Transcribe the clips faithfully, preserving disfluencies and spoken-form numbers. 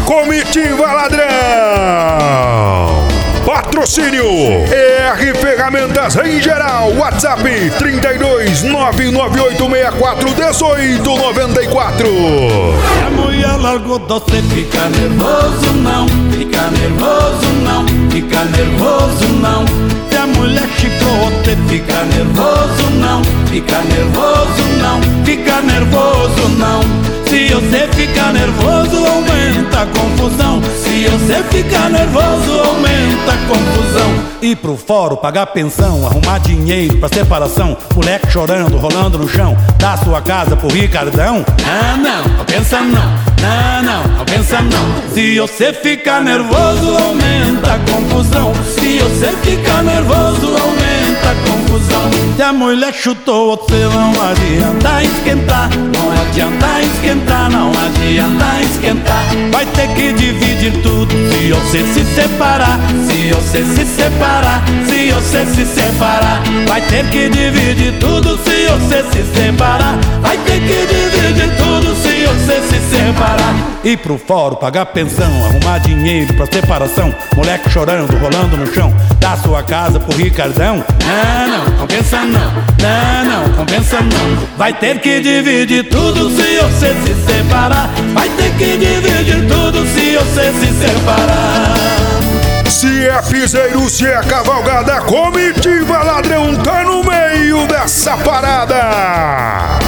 Comitiva Ladrão. Patrocínio E R Ferramentas em geral. WhatsApp trinta e dois, nove nove oito seis quatro, dezoito noventa e quatro. Se a mulher largou você, fica nervoso não, fica nervoso não, fica nervoso não. Se a mulher chifrou você, fica nervoso não, fica nervoso não, fica nervoso não. Se você fica nervoso, aumenta a confusão. Se você fica nervoso, aumenta a confusão. Ir pro fórum, pagar pensão, arrumar dinheiro pra separação. Moleque chorando, rolando no chão, dar sua casa pro Ricardão. Ah não, não pensa não, não, não, não pensa não. Se você fica nervoso, aumenta a confusão. Se você fica nervoso, aumenta a confusão. Se a mulher chutou você, não adianta esquentar, não adianta esquentar, não adianta esquentar. Vai ter que dividir tudo se você se separar, se você se separar, se você se separar. Vai ter que dividir tudo se você se separar. Vai ter que dividir tudo se você se separar. Ir pro fórum, pagar pensão, arrumar dinheiro pra separação. Moleque chorando, rolando no chão, dar sua casa pro Ricardão. Não, não, compensa não, não, não, compensa não. Vai ter que dividir tudo se você se separar. Vai ter que dividir tudo se você se separar. Se é piseiro, se é cavalgada, Comitiva Ladrão tá no meio dessa parada.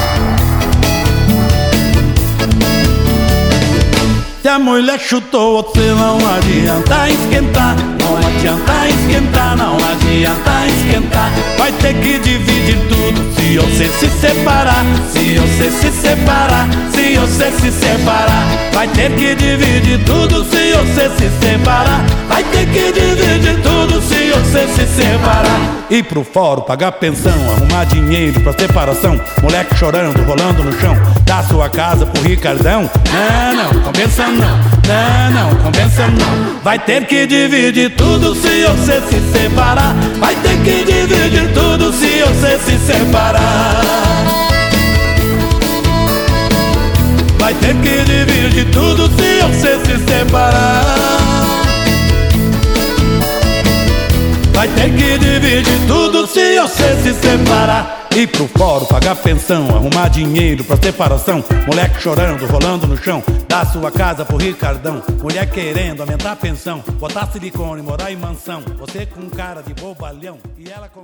Se a mulher chutou você, não adianta esquentar, não adianta esquentar, não adianta esquentar. Vai ter que dividir tudo se você se separar, se você se separar, se você se separar. Vai ter que dividir tudo se você se separar. Vai ter que dividir tudo se você se separar. Ir pro fórum, pagar pensão, arrumar dinheiro pra separação. Moleque chorando, rolando no chão, dar sua casa pro Ricardão. Não, não, compensa não, não, não, compensa não. Vai ter que dividir tudo se você se separar. Vai ter que dividir tudo se você se separar. Vai ter que dividir tudo se você se separar. Vai ter que dividir tudo se você se separar. Ir pro fórum, pagar pensão, arrumar dinheiro pra separação. Moleque chorando, rolando no chão, dar sua casa pro Ricardão. Mulher querendo aumentar a pensão, botar silicone, morar em mansão. Você com cara de bobalhão e ela com...